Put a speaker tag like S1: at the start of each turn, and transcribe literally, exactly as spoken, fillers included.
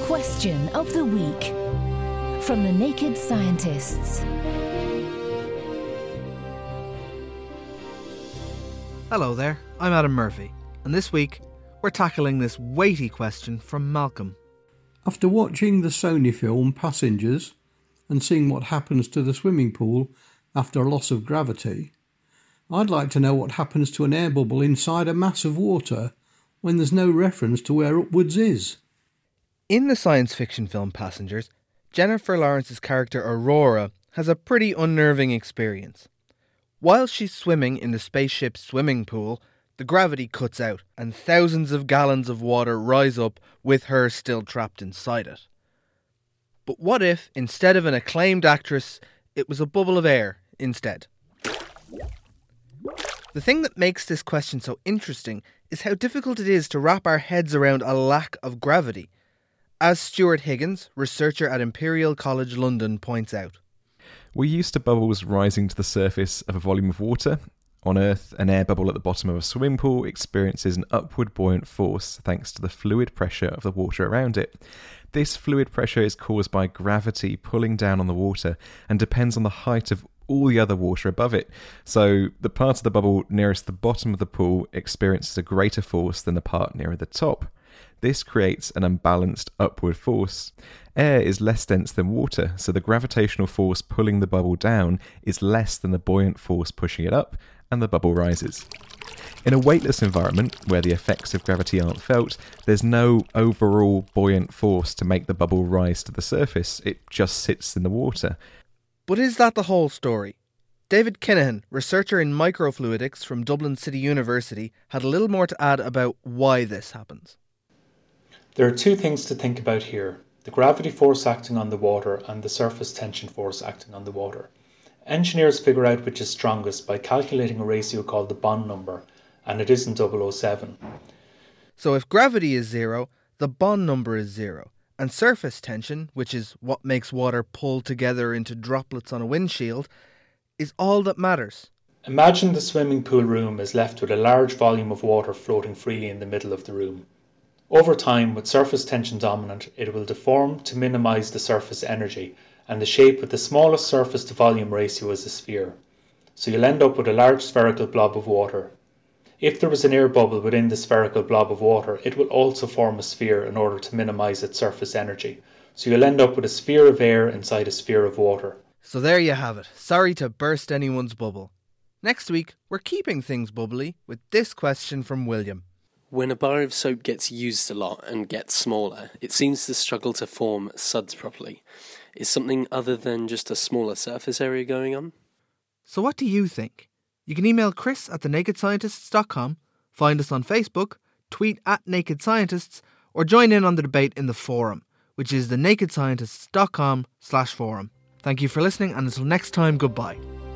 S1: Question of the week from the Naked Scientists.
S2: Hello there, I'm Adam Murphy, and this week we're tackling this weighty question from Malcolm.
S3: After watching the Sony film Passengers and seeing what happens to the swimming pool after a loss of gravity, I'd like to know what happens to an air bubble inside a mass of water when there's no reference to where upwards is.
S2: In the science fiction film Passengers, Jennifer Lawrence's character Aurora has a pretty unnerving experience. While she's swimming in the spaceship's swimming pool, the gravity cuts out and thousands of gallons of water rise up with her still trapped inside it. But what if, instead of an acclaimed actress, it was a bubble of air instead? The thing that makes this question so interesting is how difficult it is to wrap our heads around a lack of gravity. As Stuart Higgins, researcher at Imperial College London, points out.
S4: We're used to bubbles rising to the surface of a volume of water. On Earth, an air bubble at the bottom of a swimming pool experiences an upward buoyant force thanks to the fluid pressure of the water around it. This fluid pressure is caused by gravity pulling down on the water and depends on the height of all the other water above it. So the part of the bubble nearest the bottom of the pool experiences a greater force than the part nearer the top. This creates an unbalanced upward force. Air is less dense than water, so the gravitational force pulling the bubble down is less than the buoyant force pushing it up, and the bubble rises. In a weightless environment, where the effects of gravity aren't felt, there's no overall buoyant force to make the bubble rise to the surface. It just sits in the water.
S2: But is that the whole story? David Kinahan, researcher in microfluidics from Dublin City University, had a little more to add about why this happens.
S5: There are two things to think about here: the gravity force acting on the water and the surface tension force acting on the water. Engineers figure out which is strongest by calculating a ratio called the Bond number, and it isn't double oh seven.
S2: So if gravity is zero, the Bond number is zero, and surface tension, which is what makes water pull together into droplets on a windshield, is all that matters.
S5: Imagine the swimming pool room is left with a large volume of water floating freely in the middle of the room. Over time, with surface tension dominant, it will deform to minimise the surface energy, and the shape with the smallest surface to volume ratio is a sphere. So you'll end up with a large spherical blob of water. If there was an air bubble within the spherical blob of water, it will also form a sphere in order to minimise its surface energy. So you'll end up with a sphere of air inside a sphere of water.
S2: So there you have it. Sorry to burst anyone's bubble. Next week, we're keeping things bubbly with this question from William.
S6: When a bar of soap gets used a lot and gets smaller, it seems to struggle to form suds properly. Is something other than just a smaller surface area going on?
S2: So what do you think? You can email Chris at the naked scientists dot com, find us on Facebook, tweet at Naked Scientists, or join in on the debate in the forum, which is the naked scientists dot com slash forum. Thank you for listening, and until next time, goodbye.